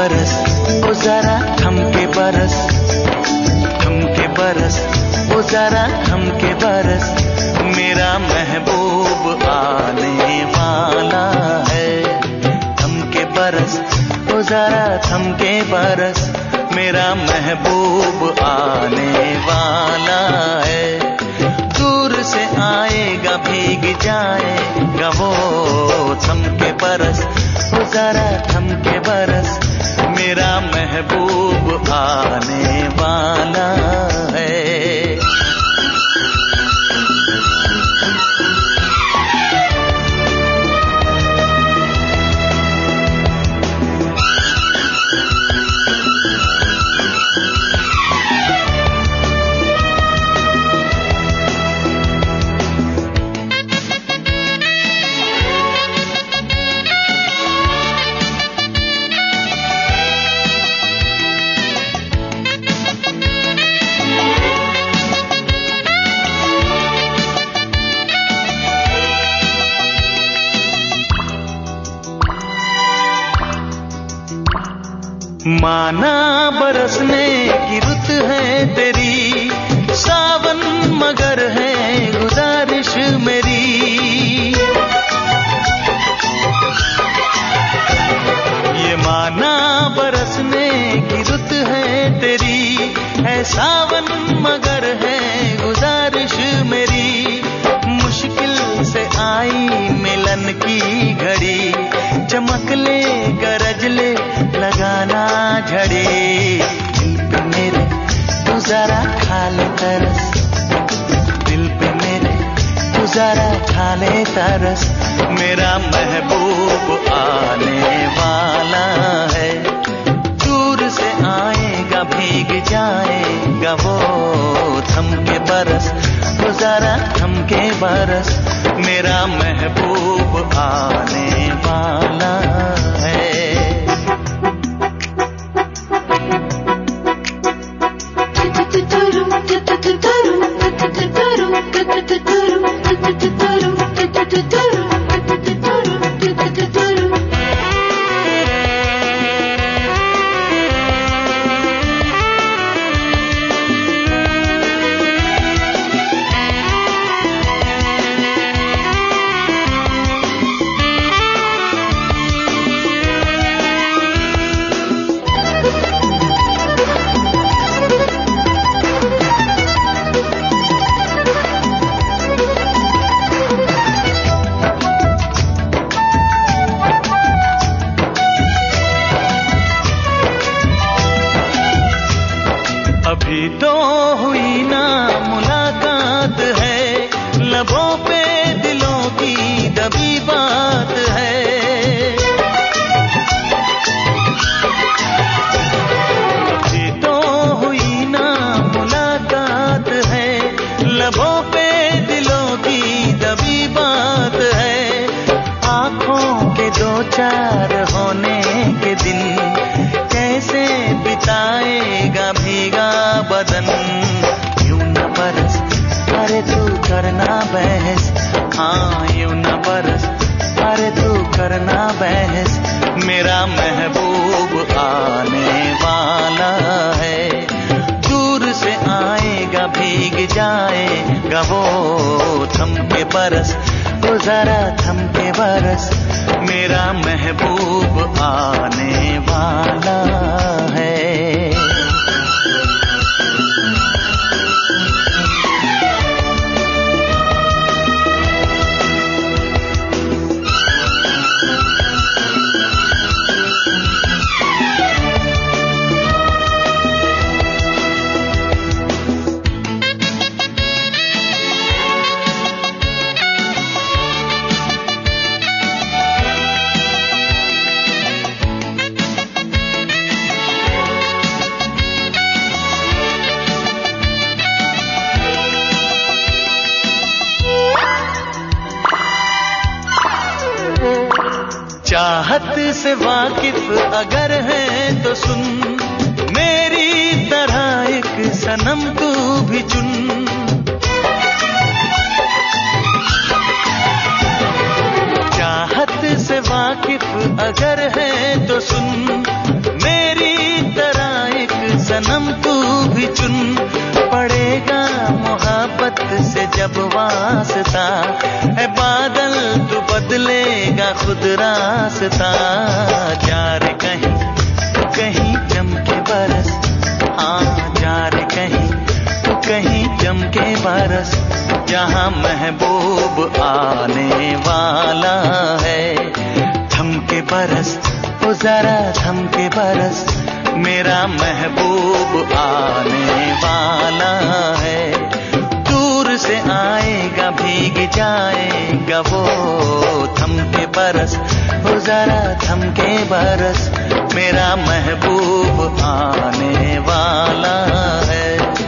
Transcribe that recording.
बरस, ओ जरा थम के बरस, थम के बरस, ओ जरा थम के बरस, मेरा महबूब आने वाला है। थम के बरस, ओ जरा थम के बरस, मेरा महबूब आने वाला है। दूर से आएगा भीग जाएगा वो, थम के बरस, ओ जरा थम के बरस, मेरा महबूब आने वाला है। माना बरसने की रुत है तेरी, सावन मगर है गुजारिश मेरी। ये माना बरसने की रुत है तेरी, है सावन मगर है गुजारिश मेरी। मुश्किल से आई मिलन की घड़ी, चमक ले गरज ले लगाना झड़ी। दिल पे मेरे तू जरा खा ले तरस, दिल पे मेरे तू जरा खा ले तरस, मेरा महबूब आने वाला है। दूर से आएगा भीग जाएगा वो, थम के बरस, वो जरा थम के बरस, मेरा महबूब आने वाला है। अभी तो हुई ना मुलाकात है, लबों पे दिलों की दबी बात है। अभी तो हुई ना मुलाकात है, लबों पे दिलों की दबी बात है। आंखों के दो चार होने के दिन, कैसे बिताएगा भीगा बदन। यूं न बरस, अरे तू करना बहस, हाँ यूं न बरस, अरे तू करना बहस, मेरा महबूब आने वाला है। दूर से आएगा भीग जाएगा वो, थम के बरस, वो जरा थम के बरस, मेरा महबूब आने वाला है। चाहत से वाकिफ अगर है तो सुन, मेरी तरह एक सनम तू भी चुन। चाहत से वाकिफ अगर है तो सुन, सनम तू भी चुन। पड़ेगा मोहब्बत से जब वास्ता, है बादल तू बदलेगा खुद रास्ता। जा रे कहीं कहीं चमके बरस, हाँ जा रे कहीं कहीं चमके बरस, जहाँ महबूब आने वाला है। थमके बरस ओ जरा थमके बरस, मेरा महबूब आने वाला है। दूर से आएगा भीग जाएगा वो, थमके बरस ओ जरा थमके बरस, मेरा महबूब आने वाला है।